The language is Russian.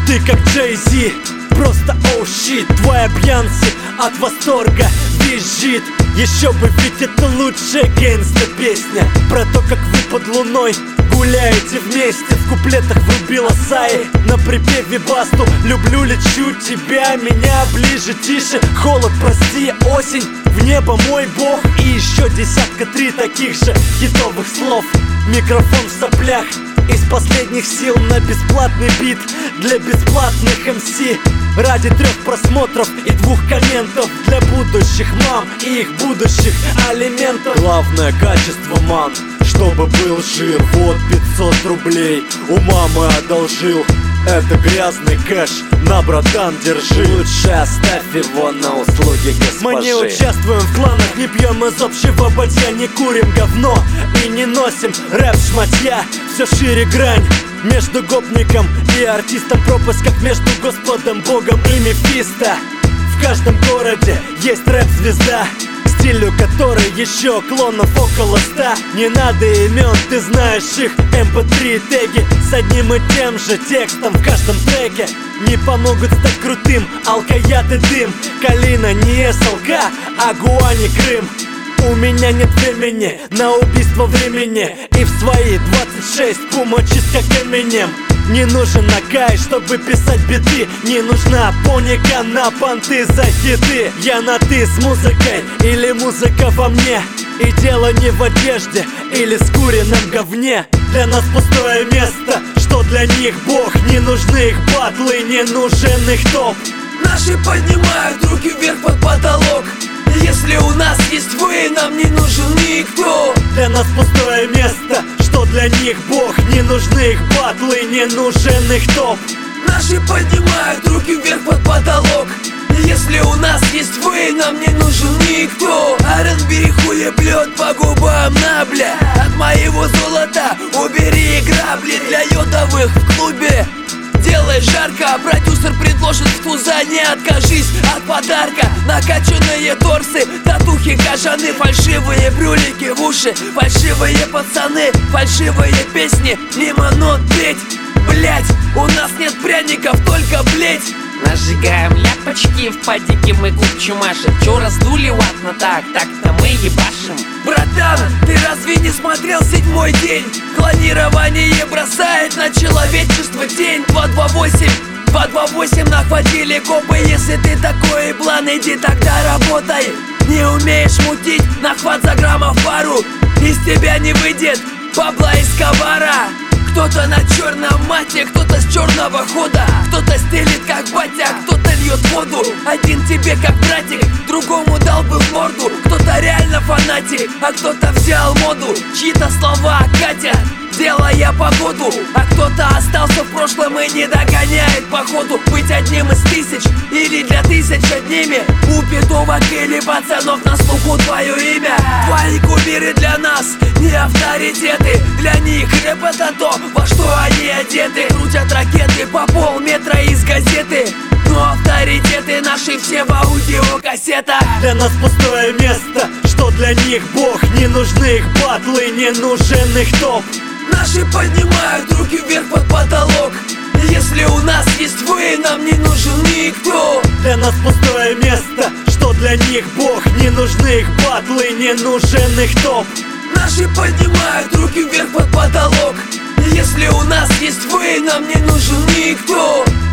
Ты как Джей-Зи, просто оу щит. Твоя Бьянси от восторга визжит. Еще бы, ведь это лучшая гангста-песня про то, как вы под луной гуляете вместе. В куплетах врубила Саи, на припеве Басту. Люблю, лечу тебя, меня ближе, тише. Холод, прости, осень, в небо мой бог. И еще десятка три таких же хитовых слов. Микрофон в соплях, из последних сил на бесплатный бит для бесплатных МС. Ради 3 просмотров и 2 комментов для будущих мам и их будущих алиментов. Главное качество, ман, чтобы был жир. Вот 500 рублей у мамы одолжил. Это грязный кэш, на, братан, держи. Лучше оставь его на услуги госпожи. Мы не участвуем в кланах, не пьем из общего бадья, не курим говно и не носим рэп-шматья. Все шире грань между гопником и артистом. Пропасть как между Господом Богом и Мефисто. В каждом городе есть рэп-звезда, стилю которой еще клонов около 100. Не надо имен, ты знаешь их MP3 теги с одним и тем же текстом в каждом треке. Не помогут стать крутым алкояд и дым. Калина не СЛК, а Гуани Крым. У меня нет времени на убийство времени. И в свои 26 пума чист как Эминем. Не нужен Накай, чтобы писать биты. Не нужна поника на понты за хиты. Я на ты с музыкой или музыка во мне. И дело не в одежде или скуренном говне. Для нас пустое место, что для них бог. Не нужны их батлы, не нужен их топ. Наши поднимают руки вверх под потолок. Если у нас есть вы, нам не нужен никто. Для нас пустое место, что для них бог. Не нужны их батлы, не нужен их топ. Наши поднимают руки вверх под потолок. Если у нас есть вы, нам не нужен никто. R&B хуеплет по губам на бля. От моего золота убери грабли. Для йодовых в клубе делай жарко, продюсер предложит в туза. Не откажись от подарка. Накачанные торсы, татухи, кожаны, фальшивые брюлики в уши, фальшивые пацаны, фальшивые песни, мимо нот петь. Блять, у нас нет пряников, только блеть. Нажигаем ляпочки в падике, мы купчу машем. Чё раздули ватно так-то мы ебашим. Братан, ты разве не смотрел 7-й день? Клонирование бросает на человечество тень. 228 нахватили копы. Если ты такой еблан, иди тогда работай. Не умеешь мутить, нахват за граммов пару. Из тебя не выйдет Пабло Эскобара. Кто-то на черном мате, кто-то с черного хода. Кто-то стелит как батя, кто-то льет воду. Один тебе как братик, другому дал бы в морду. Кто-то реально фанатик, а кто-то взял моду. Чьи-то слова катят, делая погоду. А кто-то остался в прошлом и не догоняет походу. Быть одним из тысяч или для тысяч одними. У пидовок или пацанов на слуху твое имя. Твои кумиры для нас не авторитеты. Для них рэп это то, во что они одеты. Крутят ракеты по полметра из газеты. Но авторитеты наши все в аудиокассетах. Для нас пустое место, что для них бог. Не нужны их батлы, не нужен их топ. Наши поднимают руки вверх под потолок. Если у нас есть вы, нам не нужен никто. Для нас пустое место, что для них бог. Не нужны их батлы, не нужен их топ. Наши поднимают руки вверх под потолок. Если у нас есть вы, нам не нужен никто.